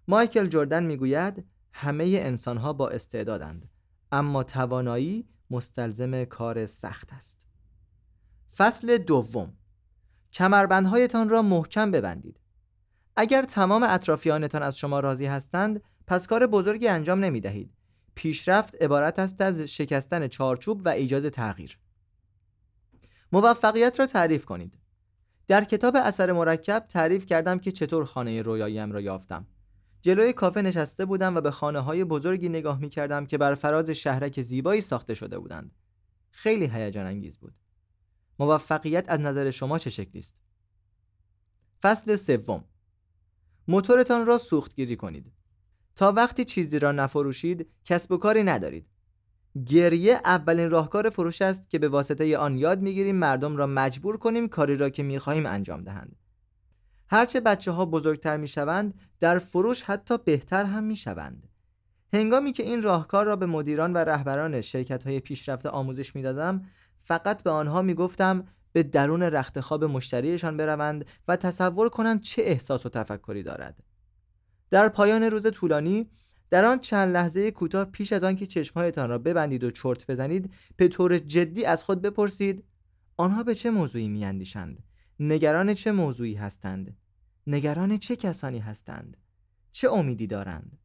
مایکل جردن میگوید همه انسان‌ها با استعدادند، اما توانایی مستلزم کار سخت است. فصل دوم. کمربندهایتان را محکم ببندید. اگر تمام اطرافیانتان از شما راضی هستند، پس کار بزرگی انجام نمی دهید. پیشرفت عبارت است از شکستن چارچوب و ایجاد تغییر. موفقیت را تعریف کنید. در کتاب اثر مرکب تعریف کردم که چطور خانه رویاییم را یافتم. جلوی کافه نشسته بودم و به خانه‌های بزرگی نگاه می‌کردم که بر فراز شهرک زیبایی ساخته شده بودند. خیلی هیجان انگیز بود. موفقیت از نظر شما چه شکلی است؟ فصل سوم. موتورتان را سوختگیری کنید. تا وقتی چیزی را نفروشید، کسب و کاری ندارید. گریه اولین راهکار فروش است که به واسطه آن یاد می‌گیریم مردم را مجبور کنیم کاری را که می‌خواهیم انجام دهند. هرچه بچه‌ها بزرگتر می‌شوند، در فروش حتی بهتر هم می‌شوند. هنگامی که این راهکار را به مدیران و رهبران شرکت‌های پیشرفته آموزش می‌دادم، فقط به آنها می‌گفتم به درون رختخواب مشتریشان بروند و تصور کنند چه احساس و تفکری دارد. در پایان روز طولانی، در آن چند لحظه کوتاه پیش از آن که چشم‌هایتان را ببندید و چرت بزنید، به طور جدی از خود بپرسید آنها به چه موضوعی می‌اندیشند؟ نگران چه موضوعی هستند؟ نگران چه کسانی هستند؟ چه امیدی دارند؟